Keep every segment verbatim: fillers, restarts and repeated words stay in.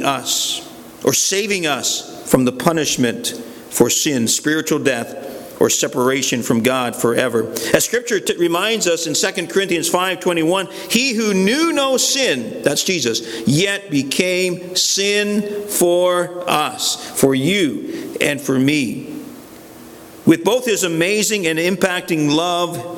rescuing us or saving us from the punishment for sin, spiritual death, or separation from God forever. As Scripture t- reminds us in Second Corinthians five twenty-one, he who knew no sin, that's Jesus, yet became sin for us, for you and for me. With both his amazing and impacting love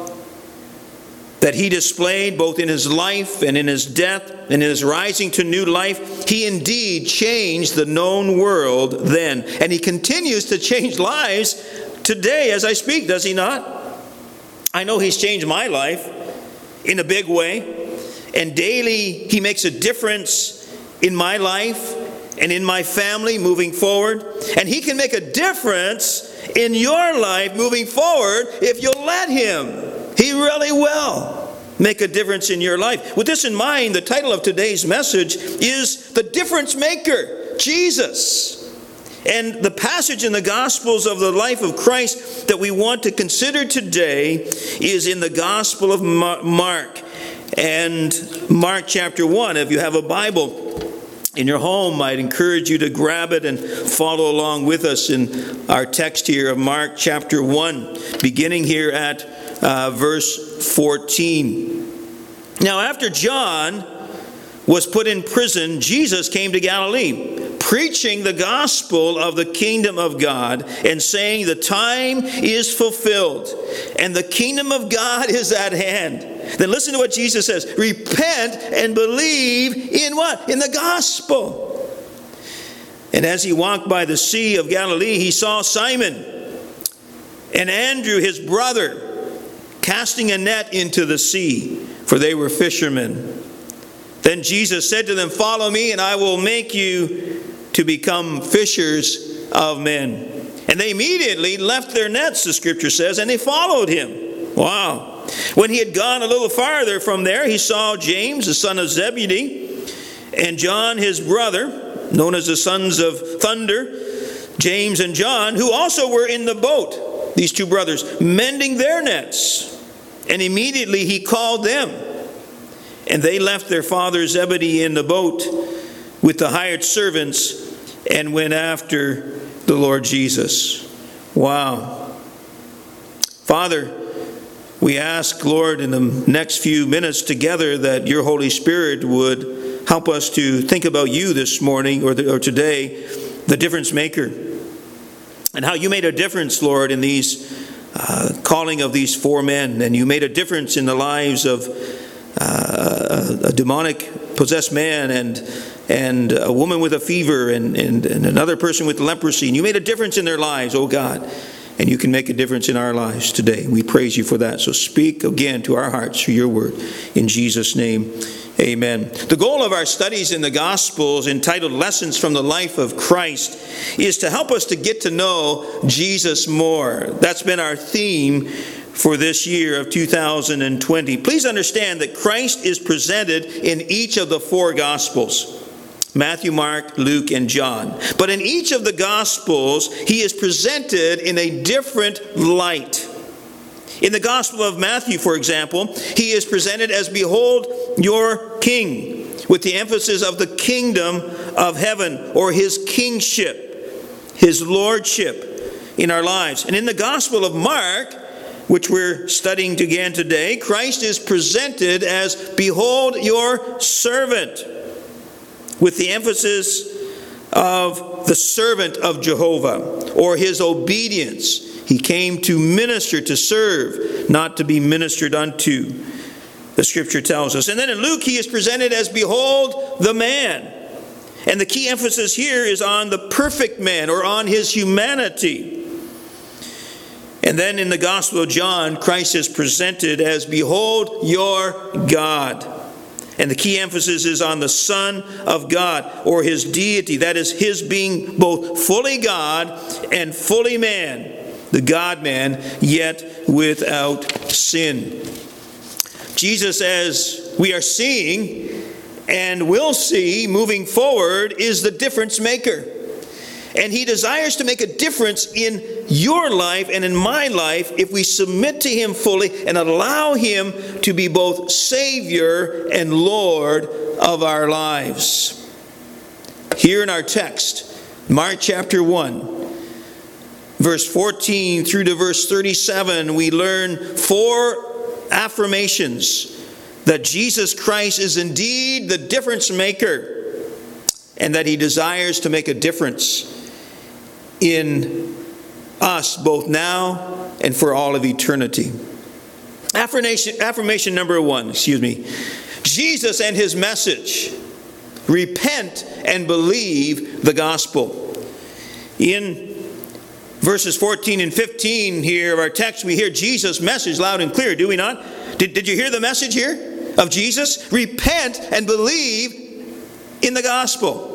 that he displayed both in his life and in his death and in his rising to new life, he indeed changed the known world then. And he continues to change lives today as I speak, does he not? I know he's changed my life in a big way. And daily he makes a difference in my life and in my family moving forward. And he can make a difference in your life moving forward if you'll let him. He really will make a difference in your life. With this in mind, the title of today's message is The Difference Maker, Jesus. And the passage in the Gospels of the life of Christ that we want to consider today is in the Gospel of Mark. And Mark chapter one, if you have a Bible in your home, I'd encourage you to grab it and follow along with us in our text here of Mark chapter one, beginning here at uh, verse fourteen. Now, after John was put in prison, Jesus came to Galilee, preaching the gospel of the kingdom of God and saying, the time is fulfilled and the kingdom of God is at hand. Then listen to what Jesus says. Repent and believe in what? In the gospel. And as he walked by the Sea of Galilee, he saw Simon and Andrew, his brother, casting a net into the sea, for they were fishermen. Then Jesus said to them, follow me, and I will make you to become fishers of men. And they immediately left their nets, the Scripture says, and they followed him. Wow. When he had gone a little farther from there, he saw James, the son of Zebedee, and John, his brother, known as the sons of thunder, James and John, who also were in the boat, these two brothers, mending their nets. And immediately he called them. And they left their father Zebedee in the boat with the hired servants and went after the Lord Jesus. Wow. Father, we ask, Lord, in the next few minutes together that your Holy Spirit would help us to think about you this morning or, the, or today, the difference maker, and how you made a difference, Lord, in these uh, calling of these four men. And you made a difference in the lives of uh, a, a demonic possessed man and and a woman with a fever and, and, and another person with leprosy. And you made a difference in their lives, oh God. And you can make a difference in our lives today. We praise you for that. So speak again to our hearts through your word. In Jesus' name, amen. The goal of our studies in the Gospels, entitled Lessons from the Life of Christ, is to help us to get to know Jesus more. That's been our theme for this year of two thousand twenty. Please understand that Christ is presented in each of the four Gospels: Matthew, Mark, Luke, and John. But in each of the Gospels, he is presented in a different light. In the Gospel of Matthew, for example, he is presented as, behold, your king, with the emphasis of the kingdom of heaven, or his kingship, his lordship in our lives. And in the Gospel of Mark, which we're studying again today, Christ is presented as, behold, your servant, with the emphasis of the servant of Jehovah, or his obedience. He came to minister, to serve, not to be ministered unto, the Scripture tells us. And then in Luke, he is presented as, behold, the man. And the key emphasis here is on the perfect man, or on his humanity. And then in the Gospel of John, Christ is presented as, behold, your God. And the key emphasis is on the Son of God, or his deity. That is, his being both fully God and fully man, the God-man, yet without sin. Jesus, as we are seeing and will see moving forward, is the difference maker. And he desires to make a difference in your life and in my life if we submit to him fully and allow him to be both Savior and Lord of our lives. here in our text, Mark chapter one, verse fourteen through to verse thirty-seven, we learn four affirmations that Jesus Christ is indeed the difference maker and that he desires to make a difference in us both now and for all of eternity. Affirmation, affirmation number one, excuse me. Jesus and his message. Repent and believe the gospel. In verses fourteen and fifteen here of our text, we hear Jesus' message loud and clear, do we not? Did, did you hear the message here of Jesus? Repent and believe in the gospel.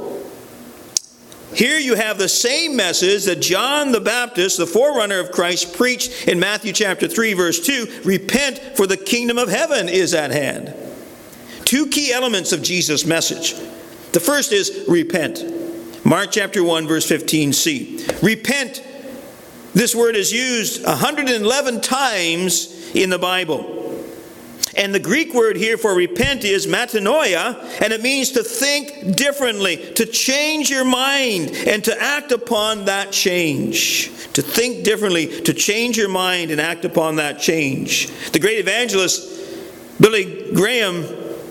Here you have the same message that John the Baptist, the forerunner of Christ, preached in Matthew chapter three, verse two. Repent, for the kingdom of heaven is at hand. Two key elements of Jesus' message. The first is repent. Mark chapter one, verse fifteen c. Repent. This word is used one hundred eleven times in the Bible. And the Greek word here for repent is metanoia, and it means to think differently, to change your mind, and to act upon that change. To think differently, to change your mind and act upon that change. The great evangelist Billy Graham,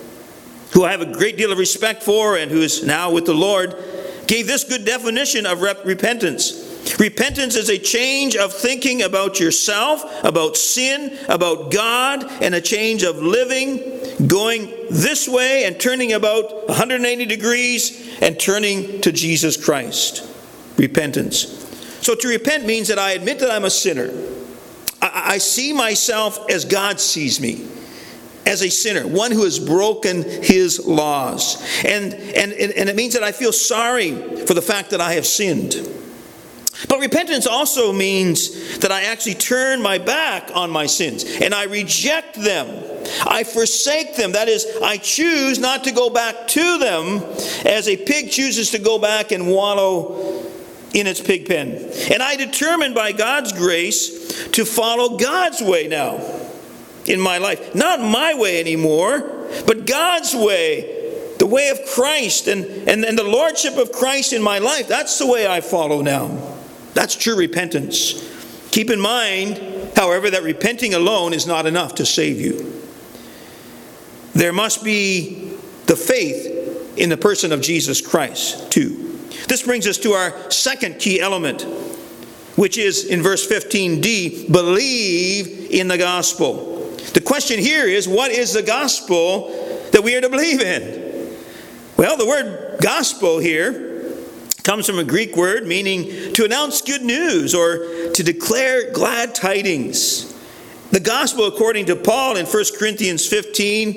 who I have a great deal of respect for and who is now with the Lord, gave this good definition of rep- repentance. Repentance is a change of thinking about yourself, about sin, about God, and a change of living, going this way and turning about one hundred eighty degrees and turning to Jesus Christ. Repentance. So to repent means that I admit that I'm a sinner. I, I see myself as God sees me. As a sinner, one who has broken his laws. And, and, and it means that I feel sorry for the fact that I have sinned. But repentance also means that I actually turn my back on my sins and I reject them. I forsake them. That is, I choose not to go back to them as a pig chooses to go back and wallow in its pig pen. And I determine by God's grace to follow God's way now in my life. Not my way anymore, but God's way. The way of Christ and, and, and the lordship of Christ in my life. That's the way I follow now. That's true repentance. Keep in mind, however, that repenting alone is not enough to save you. There must be the faith in the person of Jesus Christ, too. This brings us to our second key element, which is in verse fifteen d, believe in the gospel. The question here is, what is the gospel that we are to believe in? Well, the word gospel here comes from a Greek word meaning to announce good news or to declare glad tidings. The gospel, according to Paul in First Corinthians fifteen,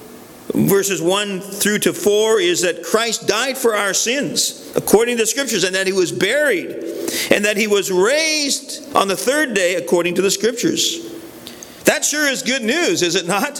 verses one through to four, is that Christ died for our sins, according to the Scriptures, and that he was buried, and that he was raised on the third day, according to the Scriptures. That sure is good news, is it not?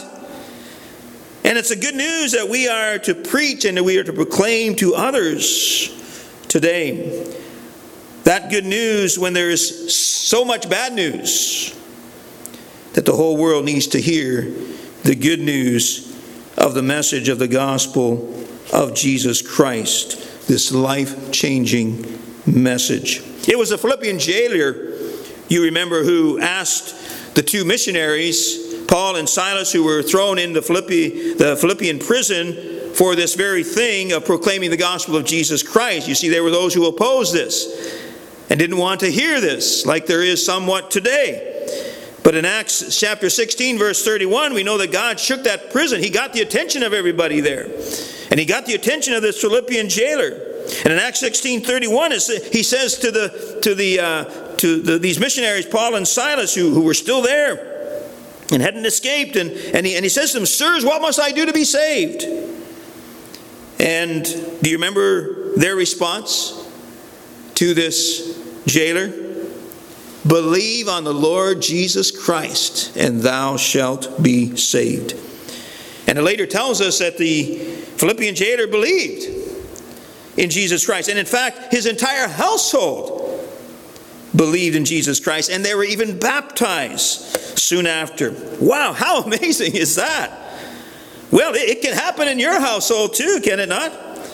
And it's a good news that we are to preach and that we are to proclaim to others today. That good news when there is so much bad news that the whole world needs to hear the good news of the message of the gospel of Jesus Christ, this life-changing message. It was a Philippian jailer, you remember, who asked the two missionaries, Paul and Silas, who were thrown into Philippi, the Philippian prison for this very thing of proclaiming the gospel of Jesus Christ. You see, there were those who opposed this and didn't want to hear this, like there is somewhat today. But in Acts chapter sixteen, verse thirty-one, we know that God shook that prison. He got the attention of everybody there. And he got the attention of this Philippian jailer. And in Acts sixteen thirty-one, he says to the to the uh, to the, these missionaries, Paul and Silas, who, who were still there and hadn't escaped, and, and, he, and he says to them, "Sirs, what must I do to be saved?" And do you remember their response to this jailer? Believe on the Lord Jesus Christ, and thou shalt be saved. And it later tells us that the Philippian jailer believed in Jesus Christ. And in fact, his entire household believed in Jesus Christ. And they were even baptized soon after. Wow, how amazing is that? Well, it can happen in your household too, can it not?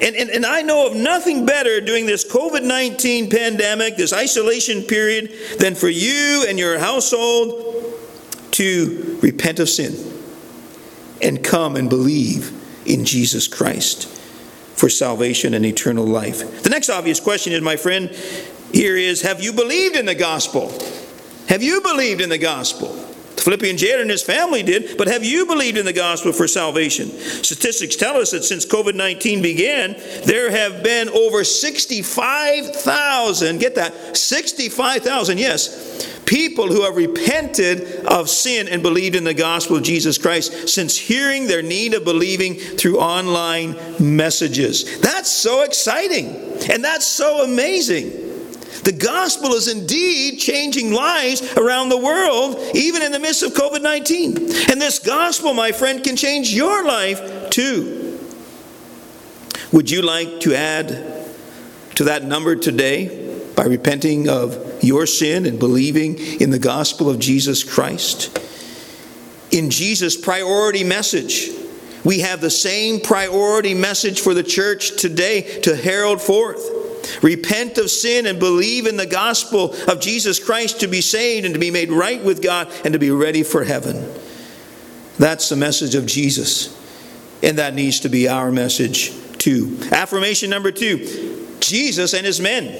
And, and, and I know of nothing better during this covid nineteen pandemic, this isolation period, than for you and your household to repent of sin and come and believe in Jesus Christ for salvation and eternal life. The next obvious question is, my friend, here is, have you believed in the gospel? Have you believed in the gospel? The Philippian jailer and his family did, but have you believed in the gospel for salvation? Statistics tell us that since covid nineteen began, there have been over sixty-five thousand, get that, sixty-five thousand, yes, people who have repented of sin and believed in the gospel of Jesus Christ since hearing their need of believing through online messages. That's so exciting, and that's so amazing. The gospel is indeed changing lives around the world, even in the midst of covid nineteen. And this gospel, my friend, can change your life too. Would you like to add to that number today by repenting of your sin and believing in the gospel of Jesus Christ? In Jesus' priority message, we have the same priority message for the church today to herald forth. Repent of sin and believe in the gospel of Jesus Christ to be saved and to be made right with God and to be ready for heaven. That's the message of Jesus. And that needs to be our message too. Affirmation number two, Jesus and his men.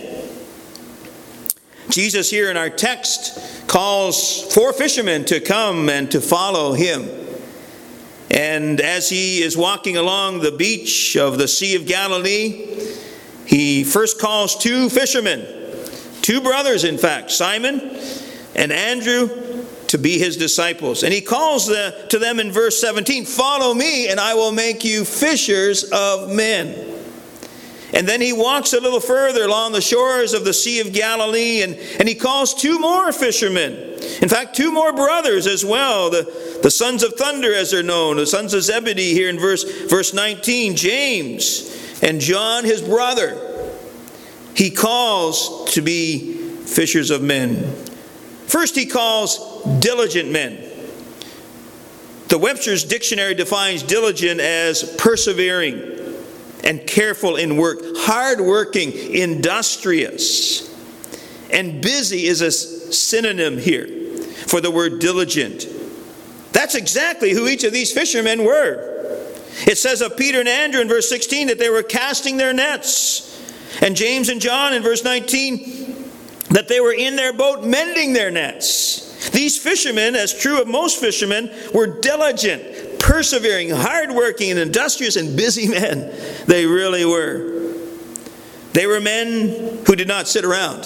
Jesus here in our text calls four fishermen to come and to follow him. And as he is walking along the beach of the Sea of Galilee, he first calls two fishermen, two brothers in fact, Simon and Andrew, to be his disciples. And he calls the, to them in verse seventeen, "Follow me and I will make you fishers of men." And then he walks a little further along the shores of the Sea of Galilee, and, and he calls two more fishermen. In fact, two more brothers as well, the, the sons of thunder as they're known, the sons of Zebedee here in verse, verse nineteen, James and John, his brother, he calls to be fishers of men. First, he calls diligent men. The Webster's Dictionary defines diligent as persevering and careful in work, hardworking, industrious. And busy is a synonym here for the word diligent. That's exactly who each of these fishermen were. It says of Peter and Andrew in verse sixteen that they were casting their nets. And James and John in verse nineteen that they were in their boat mending their nets. These fishermen, as true of most fishermen, were diligent, persevering, hardworking, and industrious and busy men. They really were. They were men who did not sit around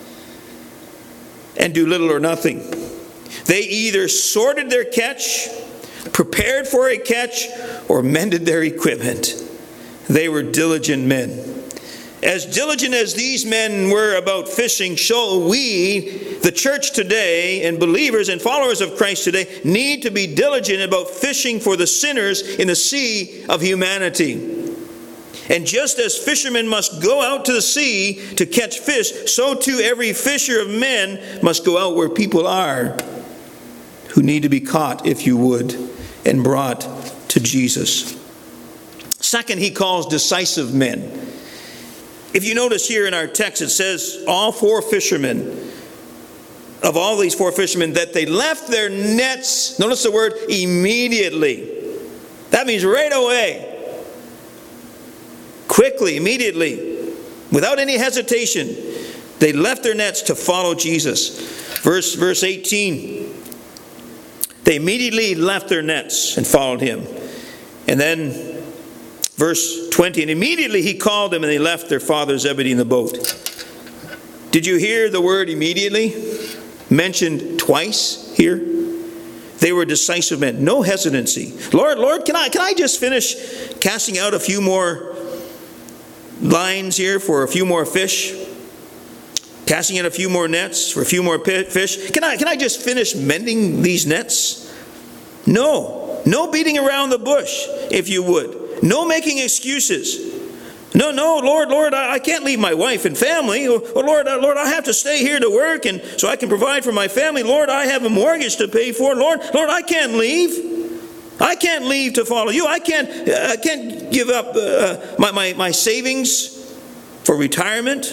and do little or nothing. They either sorted their catch, prepared for a catch, or mended their equipment. They were diligent men. As diligent as these men were about fishing, so we, the church today, and believers and followers of Christ today, need to be diligent about fishing for the sinners in the sea of humanity. And just as fishermen must go out to the sea to catch fish, so too every fisher of men must go out where people are who need to be caught, if you would, and brought to Jesus. Second, he calls decisive men. If you notice here in our text, it says all four fishermen, of all these four fishermen, that they left their nets, notice the word, immediately. That means right away. Quickly, immediately, without any hesitation, they left their nets to follow Jesus. Verse, verse eighteen, they immediately left their nets and followed him. And then verse twenty, and immediately he called them and they left their father Zebedee in the boat. Did you hear the word immediately mentioned twice here? They were decisive men, no hesitancy. Lord, Lord, can I, can I just finish casting out a few more lines here for a few more fish? Casting in a few more nets for a few more fish? Can I, can I just finish mending these nets? No. No beating around the bush, if you would. No making excuses. No, no, Lord, Lord, I, I can't leave my wife and family. Oh, oh Lord, uh, Lord, I have to stay here to work and so I can provide for my family. Lord, I have a mortgage to pay for. Lord, Lord, I can't leave. I can't leave to follow you. I can't, uh, I can't give up uh, my, my, my savings for retirement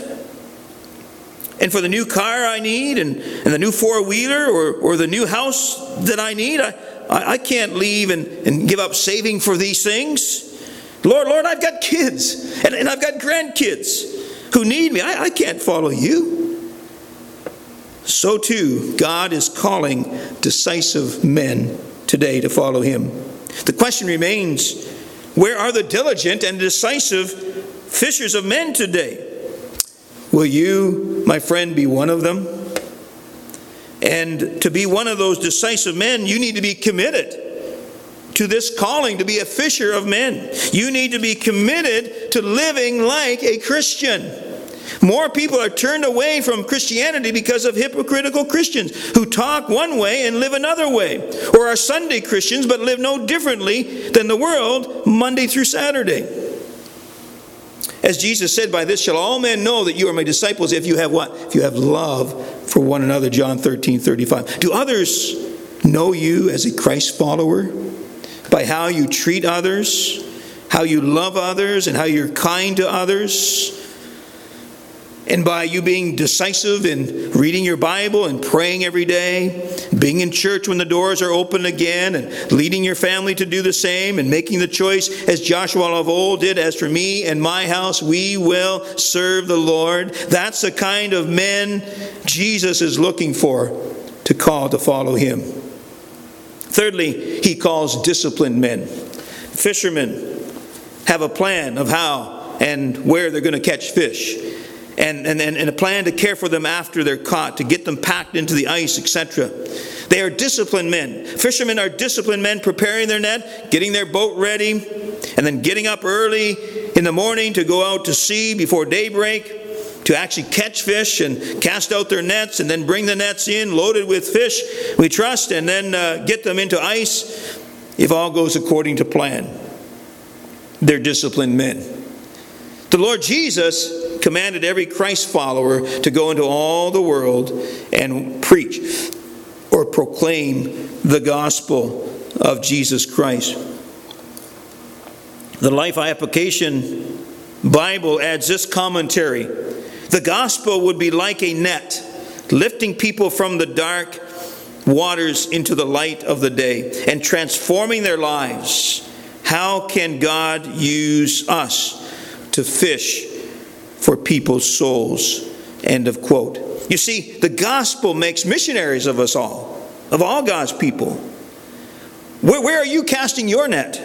and for the new car I need and, and the new four-wheeler or, or the new house that I need. I, I, I can't leave and, and give up saving for these things. Lord, Lord, I've got kids and, and I've got grandkids who need me. I, I can't follow you. So too, God is calling decisive men today to follow him. The question remains, where are the diligent and decisive fishers of men today? Will you, my friend, be one of them? And to be one of those decisive men, you need to be committed to this calling to be a fisher of men. You need to be committed to living like a Christian. More people are turned away from Christianity because of hypocritical Christians who talk one way and live another way, or are Sunday Christians but live no differently than the world Monday through Saturday. As Jesus said, by this shall all men know that you are my disciples if you have what? If you have love for one another, John thirteen thirty-five. Do others know you as a Christ follower? By how you treat others, how you love others, and how you're kind to others? And by you being decisive in reading your Bible and praying every day, being in church when the doors are open again, and leading your family to do the same, and making the choice as Joshua of old did, as for me and my house, we will serve the Lord. That's the kind of men Jesus is looking for to call to follow him. Thirdly, he calls disciplined men. Fishermen have a plan of how and where they're going to catch fish. And, and, and a plan to care for them after they're caught, to get them packed into the ice, et cetera. They are disciplined men. Fishermen are disciplined men, preparing their net, getting their boat ready, and then getting up early in the morning to go out to sea before daybreak, to actually catch fish and cast out their nets, and then bring the nets in loaded with fish, we trust, and then uh, get them into ice if all goes according to plan. They're disciplined men. The Lord Jesus commanded every Christ follower to go into all the world and preach or proclaim the gospel of Jesus Christ. The Life Application Bible adds this commentary. The gospel would be like a net, lifting people from the dark waters into the light of the day and transforming their lives. How can God use us to fish for people's souls? End of quote. You see, the gospel makes missionaries of us all, of all God's people. Where, where are you casting your net?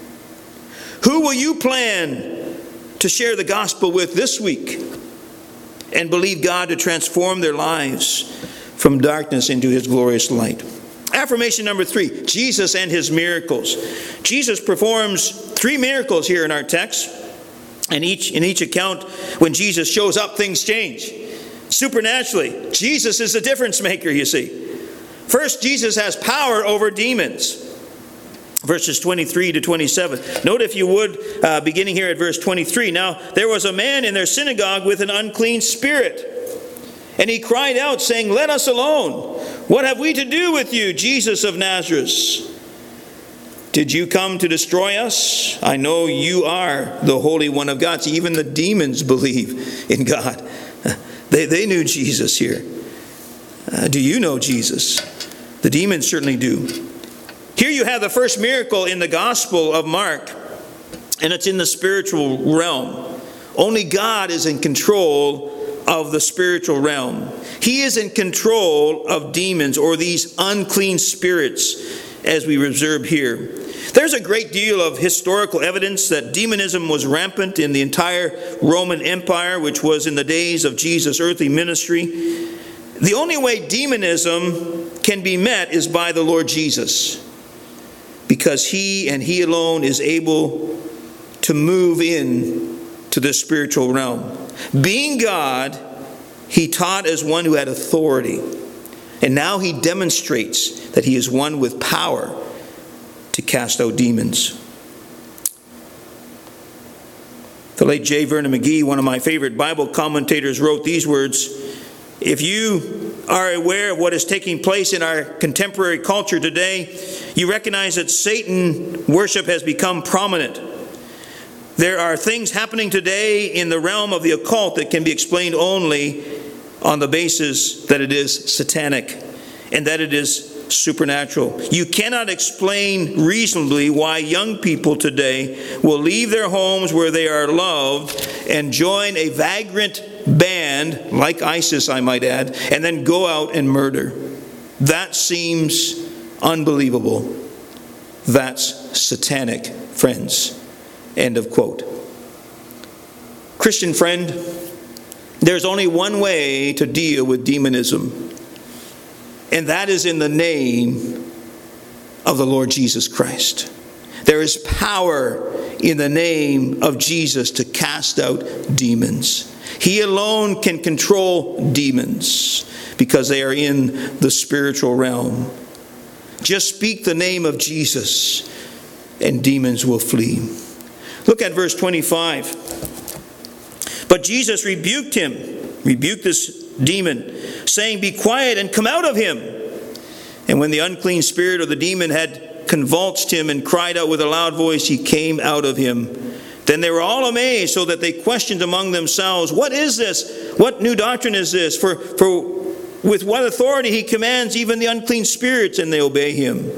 Who will you plan to share the gospel with this week and believe God to transform their lives from darkness into his glorious light? Affirmation number three, Jesus and his miracles. Jesus performs three miracles here in our text. And each in each account, when Jesus shows up, things change. Supernaturally, Jesus is the difference maker, you see. First, Jesus has power over demons. Verses twenty-three to twenty-seven. Note, if you would, uh, beginning here at verse twenty-three. Now, there was a man in their synagogue with an unclean spirit. And he cried out, saying, "Let us alone. What have we to do with you, Jesus of Nazareth? Did you come to destroy us? I know you are the Holy One of God." See, even the demons believe in God. They, they knew Jesus here. Uh, do you know Jesus? The demons certainly do. Here you have the first miracle in the Gospel of Mark, and it's in the spiritual realm. Only God is in control of the spiritual realm. He is in control of demons, or these unclean spirits, as we observe here. There's a great deal of historical evidence that demonism was rampant in the entire Roman Empire, which was in the days of Jesus' earthly ministry. The only way demonism can be met is by the Lord Jesus, because he and he alone is able to move in to the spiritual realm. Being God, he taught as one who had authority, and now he demonstrates that he is one with power to cast out demons. The late J. Vernon McGee, one of my favorite Bible commentators, wrote these words: "If you are aware of what is taking place in our contemporary culture today, you recognize that Satan worship has become prominent. There are things happening today in the realm of the occult that can be explained only on the basis that it is satanic and that it is supernatural. You cannot explain reasonably why young people today will leave their homes where they are loved and join a vagrant band, like ISIS I might add, and then go out and murder. That seems unbelievable. That's satanic, friends. End of quote. Christian friend, there's only one way to deal with demonism, and that is in the name of the Lord Jesus Christ. There is power in the name of Jesus to cast out demons. He alone can control demons because they are in the spiritual realm. Just speak the name of Jesus and demons will flee. Look at verse twenty-five. But Jesus rebuked him, rebuked this demon, saying, "Be quiet and come out of him." And when the unclean spirit or the demon had convulsed him and cried out with a loud voice, he came out of him. Then they were all amazed, so that they questioned among themselves, "What is this? What new doctrine is this? For, for with what authority he commands even the unclean spirits, and they obey him."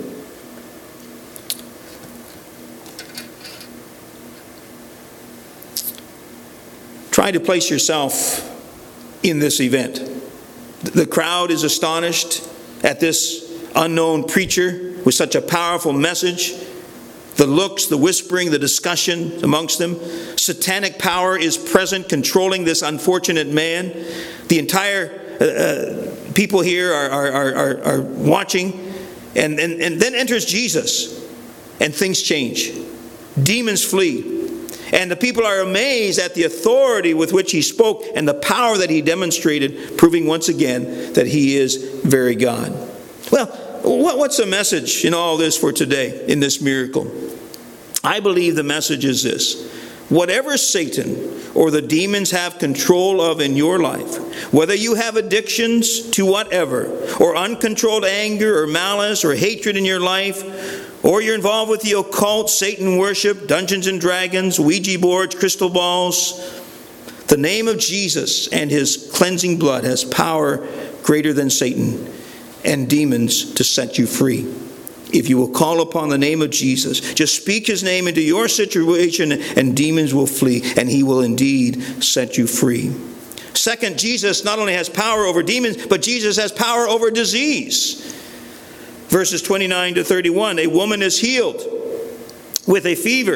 Try to place yourself in this event. The crowd is astonished at this unknown preacher with such a powerful message. The looks, the whispering, the discussion amongst them. Satanic power is present, controlling this unfortunate man. The entire uh, uh, people here are, are, are, are watching. And, and, and then enters Jesus. And things change. Demons flee. And the people are amazed at the authority with which he spoke and the power that he demonstrated, proving once again that he is very God. Well, what's the message in all this for today, in this miracle? I believe the message is this. Whatever Satan or the demons have control of in your life, whether you have addictions to whatever, or uncontrolled anger or malice or hatred in your life, or you're involved with the occult, Satan worship, Dungeons and Dragons, Ouija boards, crystal balls, the name of Jesus and his cleansing blood has power greater than Satan and demons to set you free. If you will call upon the name of Jesus, just speak his name into your situation and demons will flee, and he will indeed set you free. Second, Jesus not only has power over demons, but Jesus has power over disease. Verses twenty-nine to thirty-one, a woman is healed with a fever.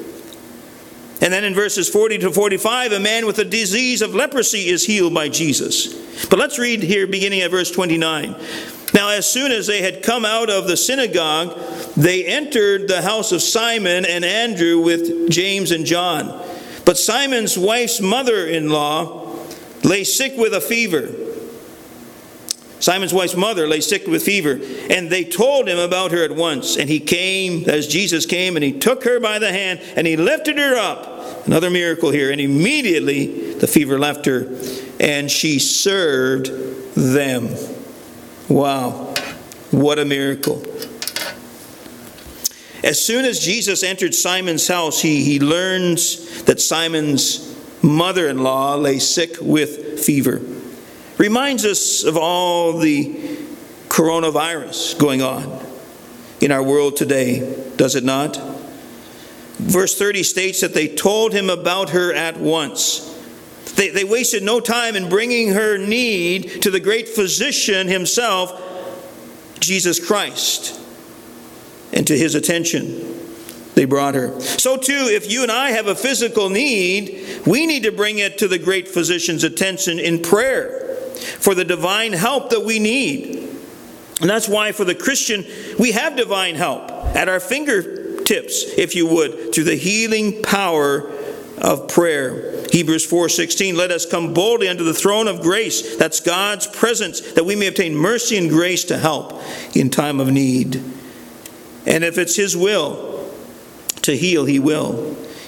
And then in verses forty to forty-five, a man with a disease of leprosy is healed by Jesus. But let's read here beginning at verse twenty-nine. Now as soon as they had come out of the synagogue, they entered the house of Simon and Andrew with James and John. But Simon's wife's mother-in-law lay sick with a fever. Simon's wife's mother lay sick with fever, and they told him about her at once. And he came, as Jesus came, and he took her by the hand, and he lifted her up. Another miracle here. And immediately the fever left her, and she served them. Wow, what a miracle. As soon as Jesus entered Simon's house, he, he learns that Simon's mother-in-law lay sick with fever. Reminds us of all the coronavirus going on in our world today, does it not? Verse thirty states that they told him about her at once. They, they wasted no time in bringing her need to the great physician himself, Jesus Christ, and to his attention. They brought her. So too, if you and I have a physical need, we need to bring it to the great physician's attention in prayer for the divine help that we need. And that's why for the Christian, we have divine help at our fingertips, if you would, through the healing power of prayer. Hebrews four sixteen, let us come boldly unto the throne of grace. That's God's presence, that we may obtain mercy and grace to help in time of need. And if it's his will to heal, he will.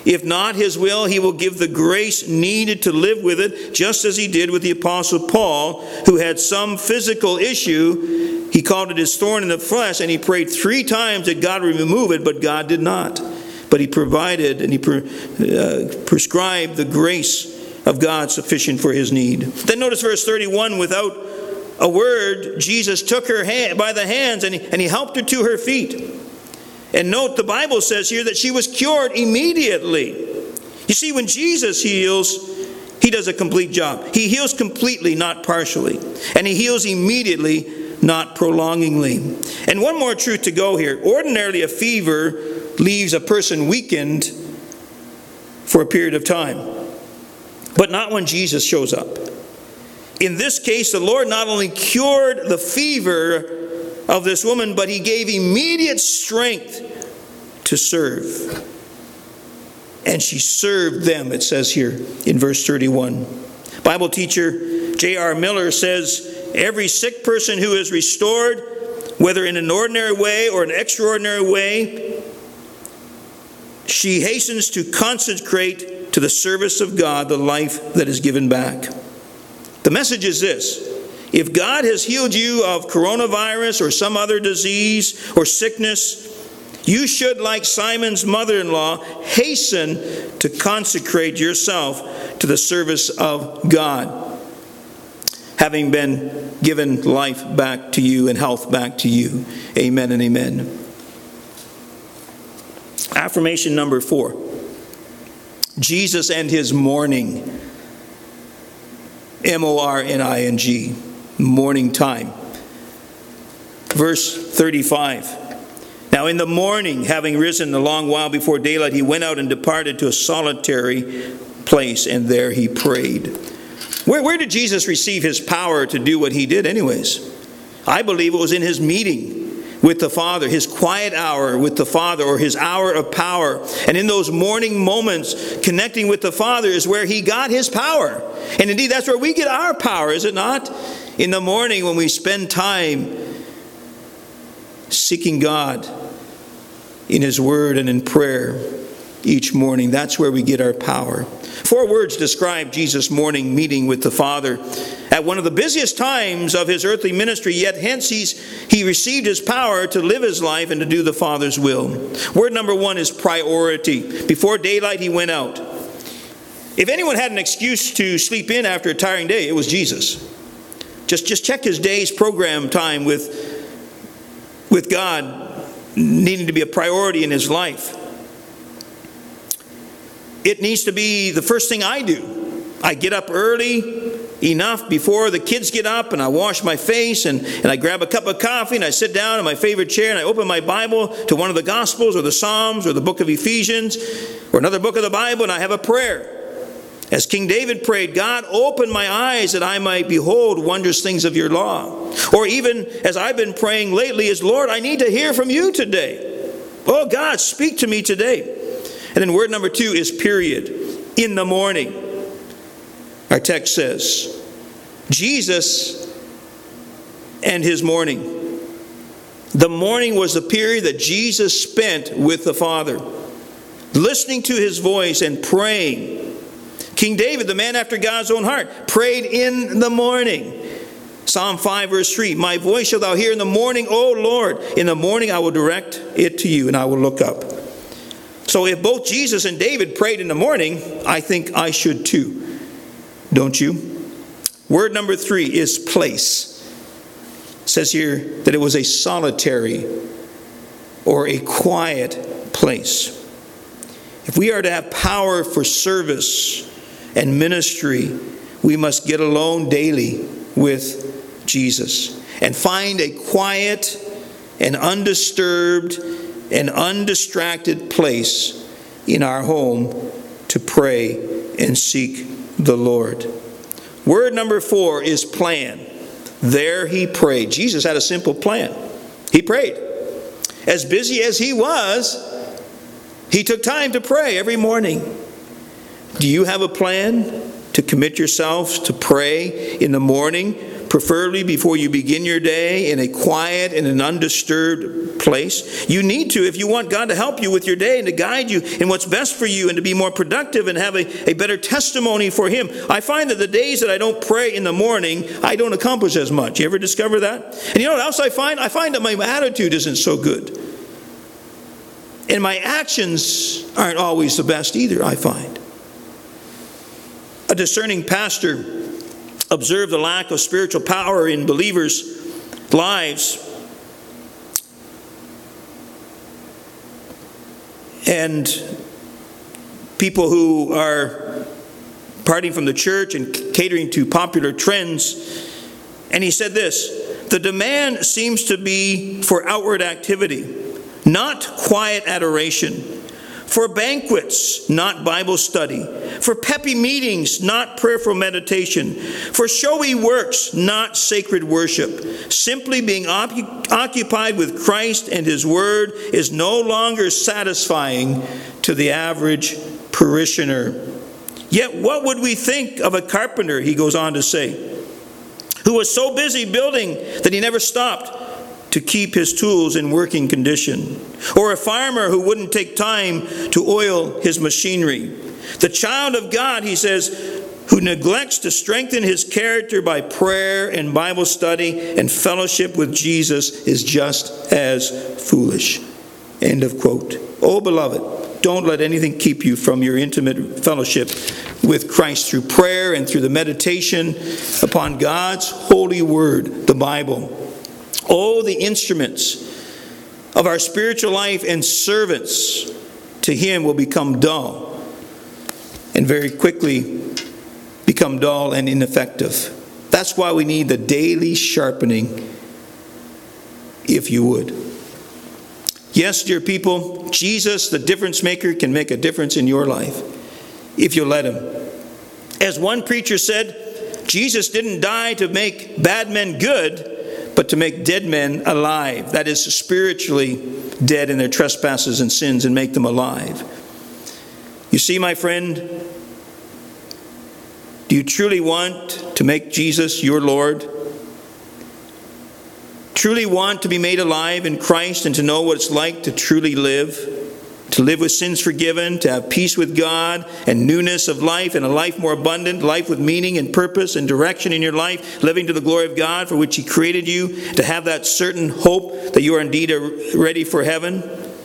If not his will, he will give the grace needed to live with it, just as he did with the Apostle Paul, who had some physical issue. He called it his thorn in the flesh, and he prayed three times that God would remove it, but God did not. But he provided and he pre- uh, prescribed the grace of God sufficient for his need. Then notice verse thirty-one, without a word, Jesus took her hand by the hands and he, and he helped her to her feet. And note, the Bible says here that she was cured immediately. You see, when Jesus heals, he does a complete job. He heals completely, not partially. And he heals immediately, not prolongingly. And one more truth to go here. Ordinarily, a fever leaves a person weakened for a period of time. But not when Jesus shows up. In this case, the Lord not only cured the fever of this woman, but he gave immediate strength to serve. And she served them, it says here in verse thirty-one. Bible teacher J R Miller says, every sick person who is restored, whether in an ordinary way or an extraordinary way, she hastens to consecrate to the service of God the life that is given back. The message is this: if God has healed you of coronavirus or some other disease or sickness, you should, like Simon's mother-in-law, hasten to consecrate yourself to the service of God, having been given life back to you and health back to you. Amen and amen. Affirmation number four. Jesus and his mourning. M O R N I N G. Morning time. Verse thirty-five. Now in the morning, having risen a long while before daylight, he went out and departed to a solitary place, and there he prayed. Where, where did Jesus receive his power to do what he did anyways? I believe it was in his meeting with the Father, his quiet hour with the Father, or his hour of power. And in those morning moments, connecting with the Father is where he got his power. And indeed, that's where we get our power, is it not? In the morning when we spend time seeking God in his word and in prayer each morning, that's where we get our power. Four words describe Jesus' morning meeting with the Father at one of the busiest times of his earthly ministry, yet hence he's, he received his power to live his life and to do the Father's will. Word number one is priority. Before daylight, he went out. If anyone had an excuse to sleep in after a tiring day, it was Jesus. Just, just check his day's program time with, with God needing to be a priority in his life. It needs to be the first thing I do. I get up early enough before the kids get up, and I wash my face, and, and I grab a cup of coffee, and I sit down in my favorite chair, and I open my Bible to one of the Gospels or the Psalms or the book of Ephesians or another book of the Bible, and I have a prayer. As King David prayed, God, open my eyes that I might behold wondrous things of your law. Or even as I've been praying lately is, Lord, I need to hear from you today. Oh God, speak to me today. And then word number two is period. In the morning. Our text says, Jesus and his morning. The morning was the period that Jesus spent with the Father, listening to his voice and praying. King David, the man after God's own heart, prayed in the morning. Psalm five verse three, my voice shalt thou hear in the morning, O Lord. In the morning I will direct it to you, and I will look up. So if both Jesus and David prayed in the morning, I think I should too. Don't you? Word number three is place. It says here that it was a solitary or a quiet place. If we are to have power for service and ministry, we must get alone daily with Jesus and find a quiet and undisturbed and undistracted place in our home to pray and seek the Lord. Word number four is plan. There he prayed. Jesus had a simple plan. He prayed. As busy as he was, he took time to pray every morning. Do you have a plan to commit yourself to pray in the morning, preferably before you begin your day in a quiet and an undisturbed place. You need to if you want God to help you with your day and to guide you in what's best for you and to be more productive and have a, a better testimony for Him. I find that the days that I don't pray in the morning, I don't accomplish as much. You ever discover that? And you know what else I find? I find that my attitude isn't so good. And my actions aren't always the best either, I find. A discerning pastor observed the lack of spiritual power in believers' lives. And people who are parting from the church and catering to popular trends. And he said this: the demand seems to be for outward activity, not quiet adoration; for banquets, not Bible study; for peppy meetings, not prayerful meditation; for showy works, not sacred worship. Simply being op- occupied with Christ and His Word is no longer satisfying to the average parishioner. Yet what would we think of a carpenter, he goes on to say, who was so busy building that he never stopped to keep his tools in working condition? Or a farmer who wouldn't take time to oil his machinery? The child of God, he says, who neglects to strengthen his character by prayer and Bible study and fellowship with Jesus is just as foolish. End of quote. Oh, beloved, don't let anything keep you from your intimate fellowship with Christ through prayer and through the meditation upon God's holy word, the Bible. Oh, the instruments of our spiritual life and servants to Him will become dull and very quickly become dull and ineffective. That's why we need the daily sharpening, if you would. Yes, dear people, Jesus, the difference maker, can make a difference in your life if you let Him. As one preacher said, Jesus didn't die to make bad men good, but to make dead men alive. That is, spiritually dead in their trespasses and sins, and make them alive. You see, my friend, do you truly want to make Jesus your Lord? Truly want to be made alive in Christ and to know what it's like to truly live? To live with sins forgiven, to have peace with God and newness of life and a life more abundant, life with meaning and purpose and direction in your life, living to the glory of God for which He created you, to have that certain hope that you are indeed ready for heaven?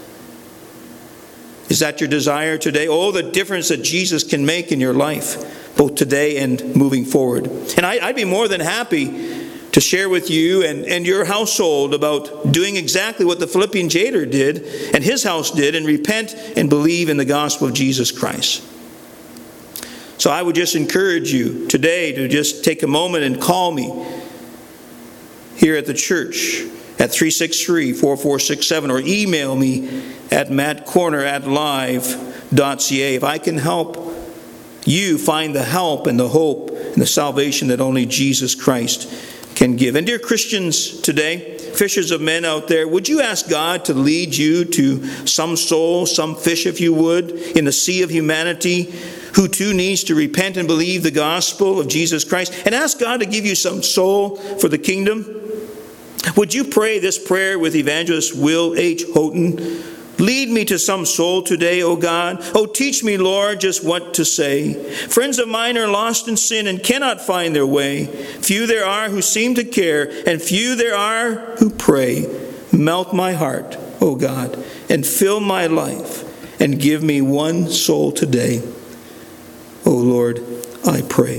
Is that your desire today? Oh, the difference that Jesus can make in your life, both today and moving forward. And I, I'd be more than happy to share with you and, and your household about doing exactly what the Philippian jailer did and his house did, and repent and believe in the gospel of Jesus Christ. So I would just encourage you today to just take a moment and call me here at the church at three six three, four four six seven, or email me at mattcorner at live dot c a. If I can help you find the help and the hope and the salvation that only Jesus Christ can give. And dear Christians today, fishers of men out there, would you ask God to lead you to some soul, some fish if you would, in the sea of humanity, who too needs to repent and believe the gospel of Jesus Christ, and ask God to give you some soul for the kingdom? Would you pray this prayer with Evangelist Will H. Houghton? Lead me to some soul today, O God. Oh, teach me, Lord, just what to say. Friends of mine are lost in sin and cannot find their way. Few there are who seem to care, and few there are who pray. Melt my heart, O God, and fill my life, and give me one soul today. O Lord, I pray.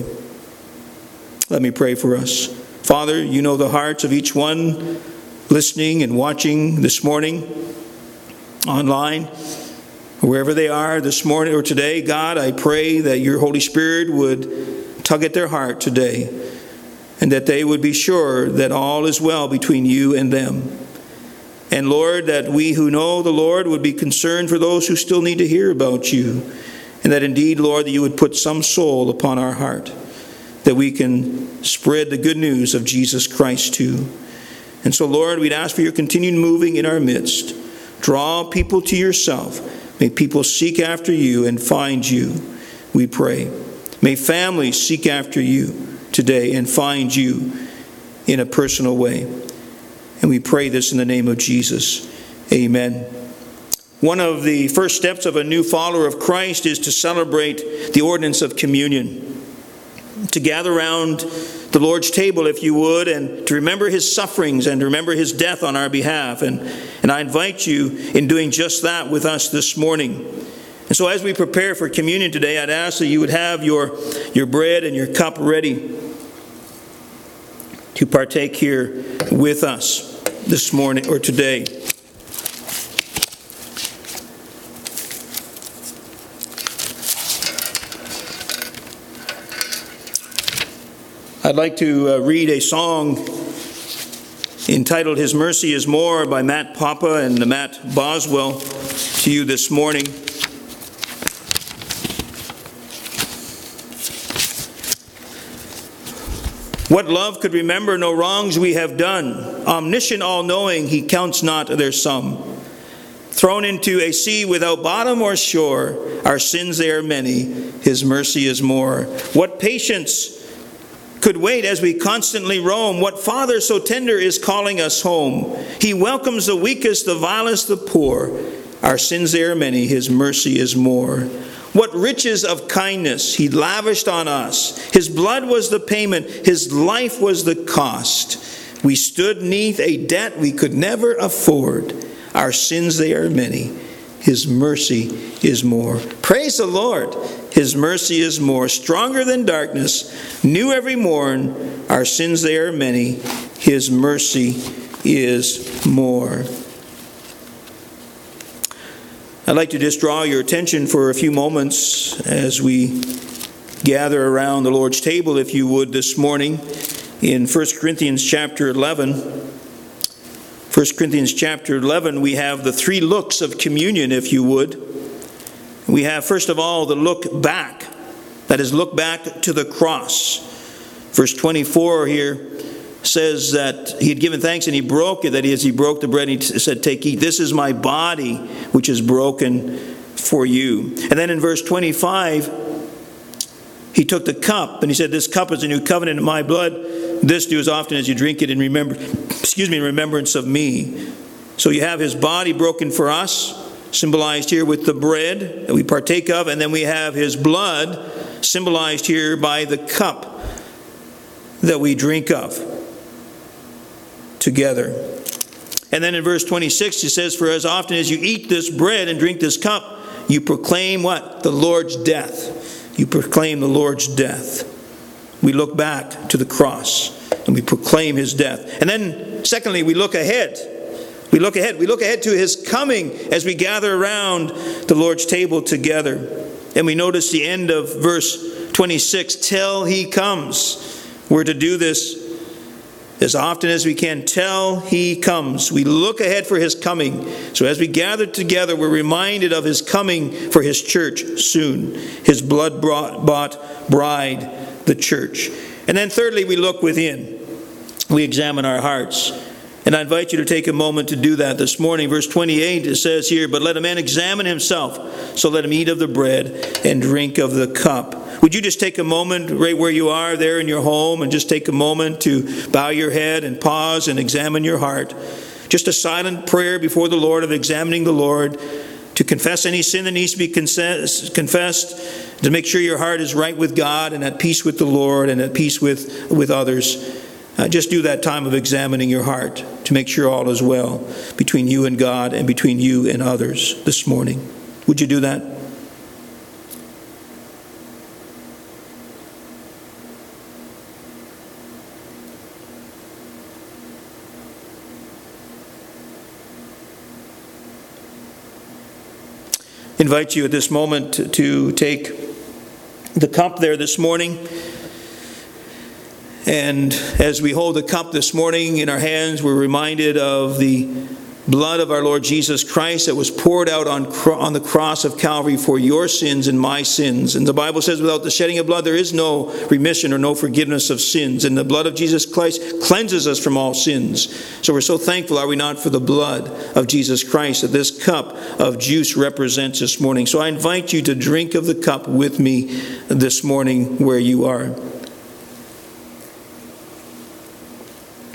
Let me pray for us. Father, you know the hearts of each one listening and watching this morning, online, wherever they are this morning or today. God, I pray that your Holy Spirit would tug at their heart today, and that they would be sure that all is well between you and them. And Lord, that we who know the Lord would be concerned for those who still need to hear about you, and that indeed, Lord, that you would put some soul upon our heart, that we can spread the good news of Jesus Christ to. And so, Lord, we'd ask for your continued moving in our midst. Draw people to yourself. May people seek after you and find you, we pray. May families seek after you today and find you in a personal way. And we pray this in the name of Jesus. Amen. One of the first steps of a new follower of Christ is to celebrate the ordinance of communion. To gather around the Lord's table, if you would, and to remember his sufferings and to remember his death on our behalf. And, and I invite you in doing just that with us this morning. And so as we prepare for communion today, I'd ask that you would have your, your bread and your cup ready to partake here with us this morning or today. I'd like to uh, read a song entitled His Mercy is More by Matt Papa and Matt Boswell to you this morning. What love could remember no wrongs we have done? Omniscient, all-knowing, he counts not their sum. Thrown into a sea without bottom or shore, our sins they are many, his mercy is more. What patience could wait as we constantly roam? What Father so tender is calling us home? He welcomes the weakest, the vilest, the poor. Our sins they are many, his mercy is more. What riches of kindness he lavished on us. His blood was the payment, his life was the cost. We stood neath a debt we could never afford. Our sins they are many, his mercy is more. Praise the Lord. His mercy is more, stronger than darkness, new every morn. Our sins they are many, his mercy is more. I'd like to just draw your attention for a few moments as we gather around the Lord's table, if you would, this morning in First Corinthians chapter eleven. First Corinthians chapter eleven, we have the three looks of communion, if you would. We have, first of all, the look back. That is, look back to the cross. Verse twenty-four here says that he had given thanks and he broke it. That is, he broke the bread and he said, "Take, eat. This is my body, which is broken for you." And then in verse twenty-five, he took the cup and he said, "This cup is a new covenant in my blood. This do as often as you drink it in remember, excuse me, in remembrance of me." So you have his body broken for us, symbolized here with the bread that we partake of, and then we have his blood symbolized here by the cup that we drink of together. And then in verse twenty-six it says, "For as often as you eat this bread and drink this cup, you proclaim" what? "The Lord's death." You proclaim the Lord's death. We look back to the cross and we proclaim his death. And then secondly, we look ahead. We look ahead. We look ahead to his coming as we gather around the Lord's table together. And we notice the end of verse twenty-six, "Till he comes." We're to do this as often as we can, till he comes. We look ahead for his coming. So as we gather together, we're reminded of his coming for his church soon. His blood-bought bride, the church. And then thirdly, we look within. We examine our hearts. And I invite you to take a moment to do that this morning. Verse twenty-eight, it says here, "But let a man examine himself, so let him eat of the bread and drink of the cup." Would you just take a moment right where you are there in your home and just take a moment to bow your head and pause and examine your heart? Just a silent prayer before the Lord of examining the Lord, to confess any sin that needs to be confessed, to make sure your heart is right with God and at peace with the Lord and at peace with, with others. Uh, just do that time of examining your heart to make sure all is well between you and God and between you and others this morning. Would you do that? Invite you at this moment to take the cup there this morning. And as we hold the cup this morning in our hands, we're reminded of the blood of our Lord Jesus Christ that was poured out on, on the cross of Calvary for your sins and my sins. And the Bible says without the shedding of blood there is no remission or no forgiveness of sins. And the blood of Jesus Christ cleanses us from all sins. So we're so thankful, are we not, for the blood of Jesus Christ that this cup of juice represents this morning. So I invite you to drink of the cup with me this morning where you are.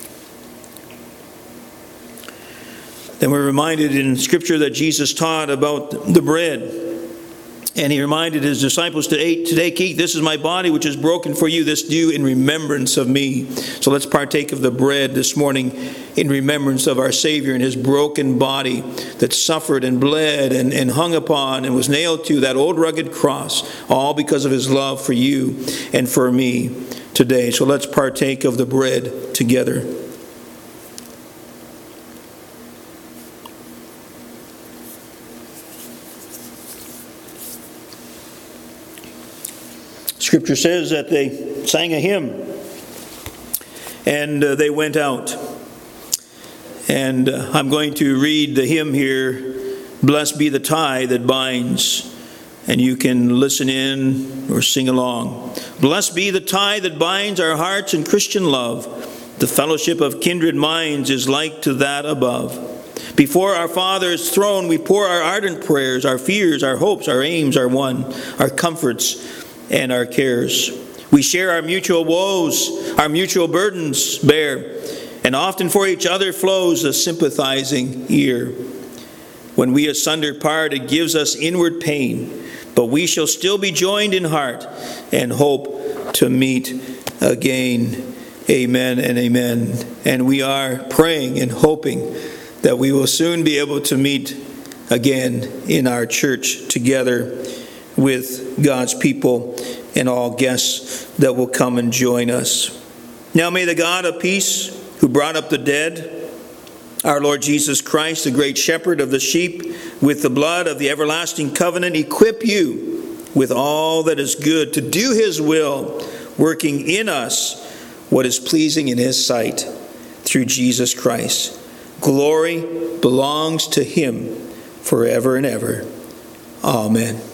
Then we're reminded in Scripture that Jesus taught about the bread. And he reminded his disciples to eat, today, eat, this is my body which is broken for you. This do in remembrance of me. So let's partake of the bread this morning in remembrance of our Savior and his broken body that suffered and bled and, and hung upon and was nailed to that old rugged cross, all because of his love for you and for me today. So let's partake of the bread together. Scripture says that they sang a hymn and uh, they went out. And uh, I'm going to read the hymn here, Blessed Be the Tie That Binds, and you can listen in or sing along. Blessed be the tie that binds our hearts in Christian love. The fellowship of kindred minds is like to that above. Before our Father's throne we pour our ardent prayers, our fears, our hopes, our aims are one, our comforts and our cares. We share our mutual woes, our mutual burdens bear, and often for each other flows a sympathizing ear. When we asunder part, it gives us inward pain, but we shall still be joined in heart and hope to meet again. Amen and amen. And we are praying and hoping that we will soon be able to meet again in our church together with God's people and all guests that will come and join us. Now may the God of peace, who brought up the dead, our Lord Jesus Christ, the great shepherd of the sheep, with the blood of the everlasting covenant, equip you with all that is good to do his will, working in us what is pleasing in his sight through Jesus Christ. Glory belongs to him forever and ever. Amen.